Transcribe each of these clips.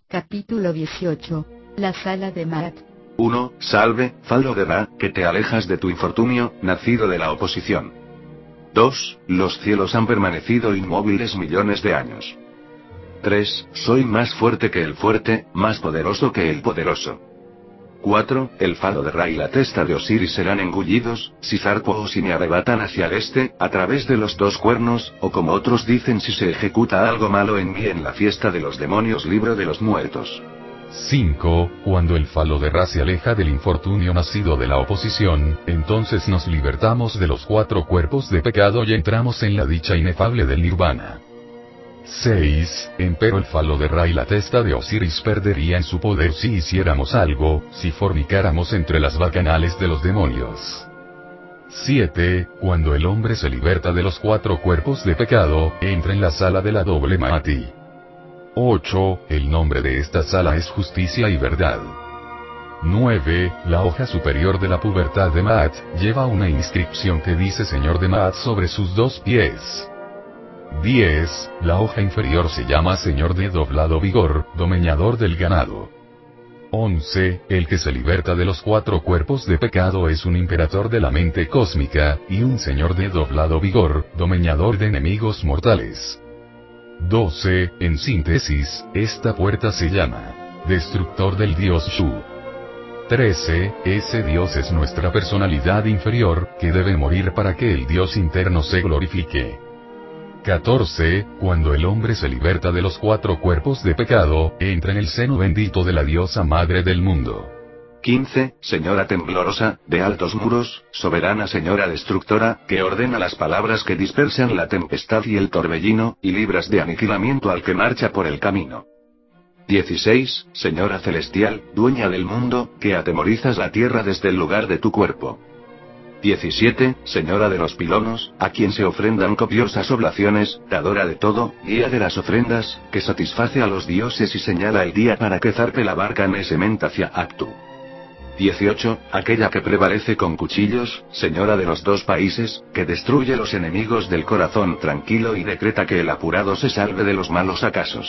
Capítulo 18. La sala de Maat. 1. Salve, falo de Ra, que te alejas de tu infortunio, nacido de la oposición. 2. Los cielos han permanecido inmóviles millones de años. 3. Soy más fuerte que el fuerte, más poderoso que el poderoso. 4. El falo de Ra y la testa de Osiris serán engullidos, si zarpo o si me arrebatan hacia el este, a través de los dos cuernos, o como otros dicen si se ejecuta algo malo en mí en la fiesta de los demonios libro de los muertos. 5. Cuando el falo de Ra se aleja del infortunio nacido de la oposición, entonces nos libertamos de los 4 cuerpos de pecado y entramos en la dicha inefable del nirvana. 6. Empero el falo de Ra y la testa de Osiris perderían su poder si hiciéramos algo, si fornicáramos entre las bacanales de los demonios. 7. Cuando el hombre se liberta de los 4 cuerpos de pecado, entra en la sala de la doble Maati. 8. El nombre de esta sala es justicia y verdad. 9. La hoja superior de la pubertad de Maat, lleva una inscripción que dice Señor de Maat sobre sus 2 pies. 10. La hoja inferior se llama Señor de doblado vigor, domeñador del ganado. 11. El que se liberta de los 4 cuerpos de pecado es un imperator de la mente cósmica, y un Señor de doblado vigor, domeñador de enemigos mortales. 12. En síntesis, esta puerta se llama Destructor del Dios Shu. 13. Ese Dios es nuestra personalidad inferior, que debe morir para que el Dios interno se glorifique. 14. Cuando el hombre se liberta de los 4 cuerpos de pecado, entra en el seno bendito de la diosa madre del mundo. 15. Señora temblorosa, de altos muros, soberana señora destructora, que ordena las palabras que dispersan la tempestad y el torbellino, y libras de aniquilamiento al que marcha por el camino. 16. Señora celestial, dueña del mundo, que atemorizas la tierra desde el lugar de tu cuerpo. 17. Señora de los pilonos, a quien se ofrendan copiosas oblaciones, dadora de todo, guía de las ofrendas, que satisface a los dioses y señala el día para que zarpe la barca Nesement hacia Actu. 18. Aquella que prevalece con cuchillos, señora de los 2 países, que destruye los enemigos del corazón tranquilo y decreta que el apurado se salve de los malos acasos.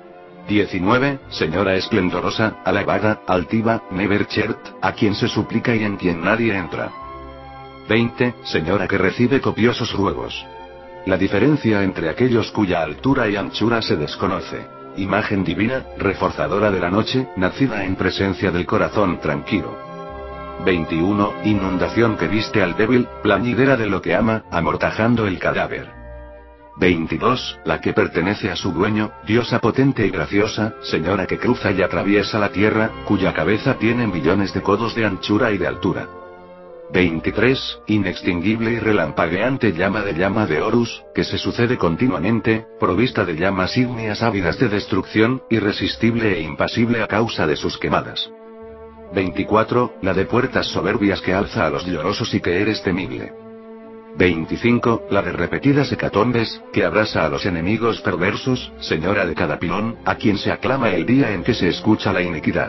19. Señora esplendorosa, alabada, altiva, Neverchert, a quien se suplica y en quien nadie entra. 20. Señora que recibe copiosos ruegos. La diferencia entre aquellos cuya altura y anchura se desconoce. Imagen divina, reforzadora de la noche, nacida en presencia del corazón tranquilo. 21. Inundación que viste al débil, plañidera de lo que ama, amortajando el cadáver. 22. La que pertenece a su dueño, diosa potente y graciosa, señora que cruza y atraviesa la tierra, cuya cabeza tiene millones de codos de anchura y de altura. 23. Inextinguible y relampagueante llama de Horus, que se sucede continuamente, provista de llamas ígneas ávidas de destrucción, irresistible e impasible a causa de sus quemadas. 24. La de puertas soberbias que alza a los llorosos y que eres temible. 25. La de repetidas hecatombes, que abrasa a los enemigos perversos, señora de cada pilón, a quien se aclama el día en que se escucha la iniquidad.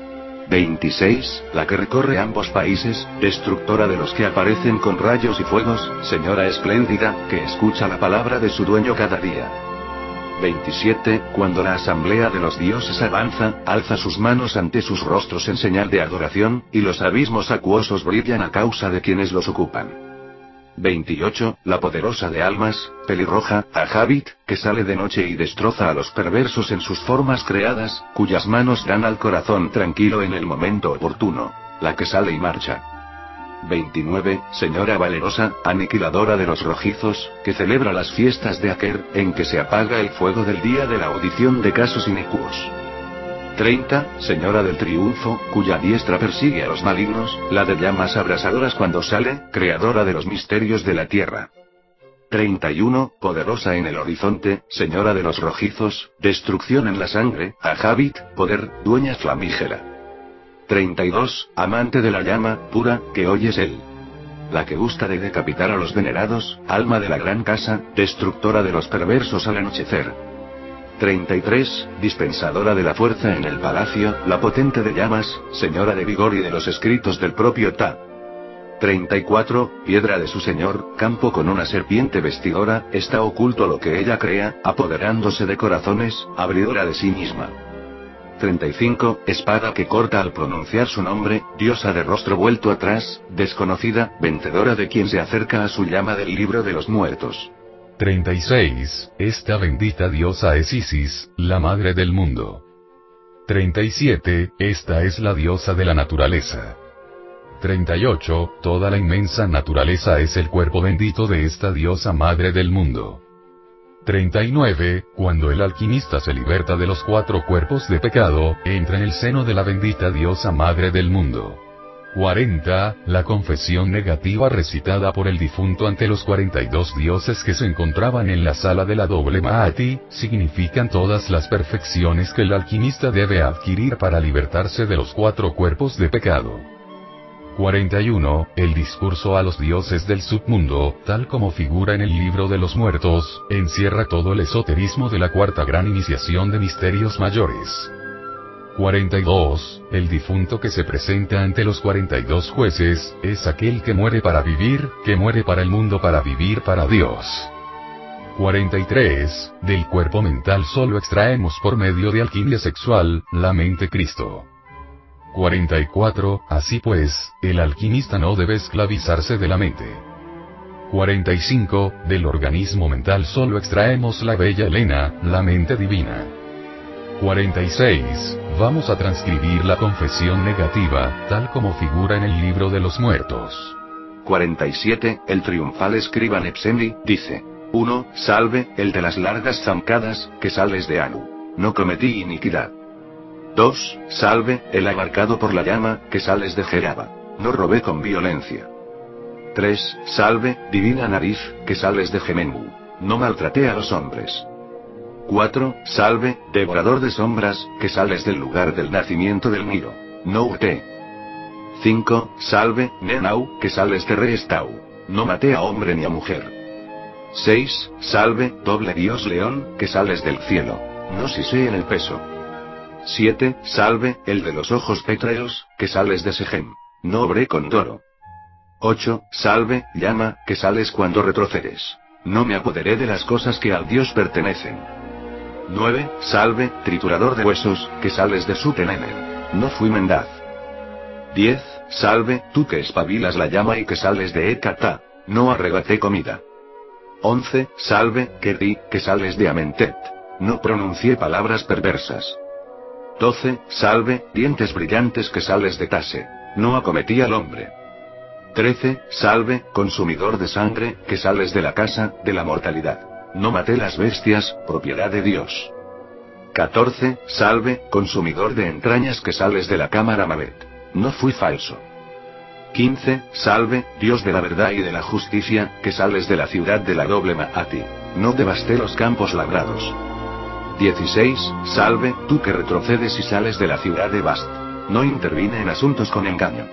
26. La que recorre ambos países, destructora de los que aparecen con rayos y fuegos, señora espléndida, que escucha la palabra de su dueño cada día. 27. Cuando la asamblea de los dioses avanza, alza sus manos ante sus rostros en señal de adoración, y los abismos acuosos brillan a causa de quienes los ocupan. 28. La poderosa de almas, pelirroja, Ahabit, que sale de noche y destroza a los perversos en sus formas creadas, cuyas manos dan al corazón tranquilo en el momento oportuno. La que sale y marcha. 29. Señora valerosa, aniquiladora de los rojizos, que celebra las fiestas de Aker, en que se apaga el fuego del día de la audición de casos inicuos. 30. Señora del triunfo, cuya diestra persigue a los malignos, la de llamas abrasadoras cuando sale, creadora de los misterios de la tierra. 31. Poderosa en el horizonte, señora de los rojizos, destrucción en la sangre, Ahabit, poder, dueña flamígera. 32. Amante de la llama, pura, que oyes él. La que gusta de decapitar a los venerados, alma de la gran casa, destructora de los perversos al anochecer. 33. Dispensadora de la fuerza en el palacio, la potente de llamas, señora de vigor y de los escritos del propio Ta. 34. Piedra de su señor, campo con una serpiente vestidora, está oculto lo que ella crea, apoderándose de corazones, abridora de sí misma. 35, espada que corta al pronunciar su nombre, diosa de rostro vuelto atrás, desconocida, vencedora de quien se acerca a su llama del libro de los muertos. 36, esta bendita diosa es Isis, la madre del mundo. 37, esta es la diosa de la naturaleza. 38, toda la inmensa naturaleza es el cuerpo bendito de esta diosa madre del mundo. 39, cuando el alquimista se liberta de los 4 cuerpos de pecado, entra en el seno de la bendita diosa madre del mundo. 40, la confesión negativa recitada por el difunto ante los 42 dioses que se encontraban en la sala de la doble Mahati, significan todas las perfecciones que el alquimista debe adquirir para libertarse de los 4 cuerpos de pecado. 41, el discurso a los dioses del submundo, tal como figura en el libro de los muertos, encierra todo el esoterismo de la cuarta gran iniciación de misterios mayores. 42, el difunto que se presenta ante los 42 jueces, es aquel que muere para vivir, que muere para el mundo para vivir para Dios. 43, del cuerpo mental solo extraemos por medio de alquimia sexual, la mente Cristo. 44, así pues, el alquimista no debe esclavizarse de la mente. 45, del organismo mental solo extraemos la bella Helena, la mente divina. 46, vamos a transcribir la confesión negativa, tal como figura en el libro de los muertos. 47, el triunfal escriba Nepseni, dice. 1, salve, el de las largas zancadas, que sales de Anu. No cometí iniquidad. 2, salve, el abarcado por la llama, que sales de Jeraba. No robé con violencia. 3, salve, divina nariz, que sales de Gemenu. No maltraté a los hombres. 4, salve, devorador de sombras, que sales del lugar del nacimiento del Nilo. No hurté. 5, salve, Nenau, que sales de Reestau. No maté a hombre ni a mujer. 6, salve, doble dios león, que sales del cielo. No sisé en el peso. 7, salve, el de los ojos pétreos, que sales de Sechem. No obré con dolo. 8, salve, llama, que sales cuando retrocedes. No me apoderé de las cosas que al Dios pertenecen. 9, salve, triturador de huesos, que sales de Sutenemen. No fui mendaz. 10, salve, tú que espabilas la llama y que sales de Ekatá. No arrebaté comida. 11, salve, Keri, que sales de Amentet. No pronuncié palabras perversas. 12, salve, dientes brillantes que sales de Tase. No acometí al hombre. 13, salve, consumidor de sangre, que sales de la casa, de la mortalidad. No maté las bestias, propiedad de Dios. 14, salve, consumidor de entrañas que sales de la cámara Mabet. No fui falso. 15, salve, Dios de la verdad y de la justicia, que sales de la ciudad de la doble Mahati. No devasté los campos labrados. 16, salve, tú que retrocedes y sales de la ciudad de Bast. No intervine en asuntos con engaño.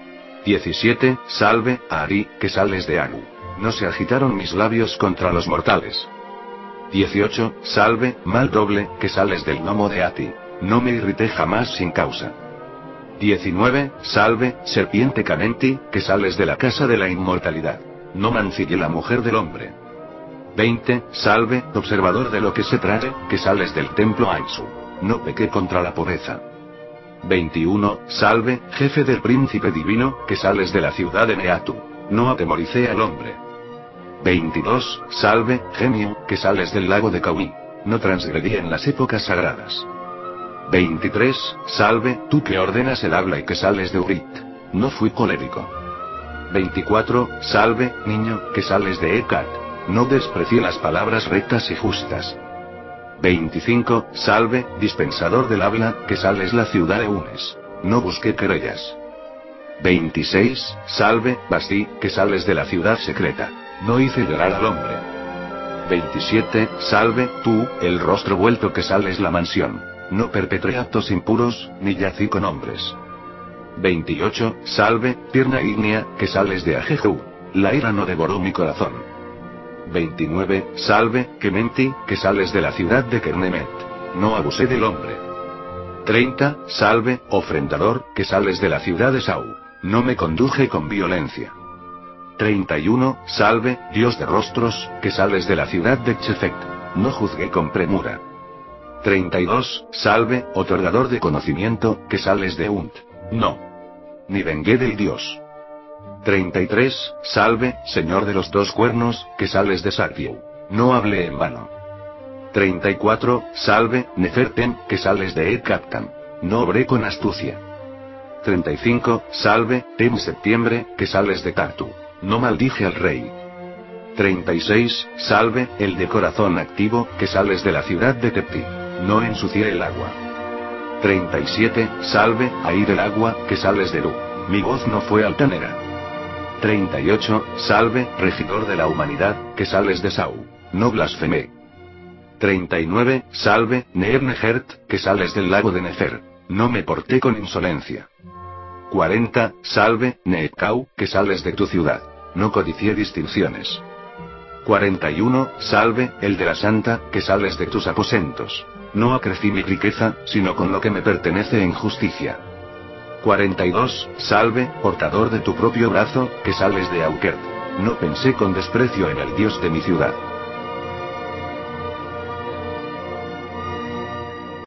17, salve, Ari, que sales de Anu. No se agitaron mis labios contra los mortales. 18, salve, mal doble, que sales del gnomo de Ati. No me irrité jamás sin causa. 19, salve, serpiente Canenti, que sales de la casa de la inmortalidad. No mancillé la mujer del hombre. 20, salve, observador de lo que se trae, que sales del templo Ainsu. No pequé contra la pobreza. 21, salve, jefe del príncipe divino, que sales de la ciudad de Neatu. No atemoricé al hombre. 22, salve, genio, que sales del lago de Kauí. No transgredí en las épocas sagradas. 23, salve, tú que ordenas el habla y que sales de Urit. No fui colérico. 24, salve, niño, que sales de Ekat. No desprecié las palabras rectas y justas. 25, salve, dispensador del habla, que sales la ciudad de Unes. No busqué querellas. 26, salve, Basti, que sales de la ciudad secreta. No hice llorar al hombre. 27, salve, tú, el rostro vuelto que sales la mansión. No perpetré actos impuros, ni yací con hombres. 28, salve, tierna ígnea, que sales de Ajejú. La ira no devoró mi corazón. 29, salve, que mentí, que sales de la ciudad de Kernemet. No abusé del hombre. 30, salve, ofrendador, que sales de la ciudad de Sau. No me conduje con violencia. 31, salve, Dios de rostros, que sales de la ciudad de Chefet. No juzgué con premura. 32, salve, otorgador de conocimiento, que sales de Unt. No. Ni vengué del dios. 33, salve, señor de los dos cuernos, que sales de Satyau. No hablé en vano. 34, salve, Nefertem, que sales de Ed Captain. No obré con astucia. 35, salve, Tem Septiembre, que sales de Tartu. No maldije al rey. 36, salve, el de corazón activo, que sales de la ciudad de Tepti. No ensucié el agua. 37, salve, Air el agua, que sales de Lu. Mi voz no fue altanera. 38, salve, regidor de la humanidad, que sales de Sau. No blasfemé. 39, salve, Neernehert, que sales del lago de Nefer. No me porté con insolencia. 40, salve, Neekau, que sales de tu ciudad. No codicié distinciones. 41, salve, el de la santa, que sales de tus aposentos. No acrecí mi riqueza, sino con lo que me pertenece en justicia. 42, salve, portador de tu propio brazo, que sales de Aukert. No pensé con desprecio en el dios de mi ciudad.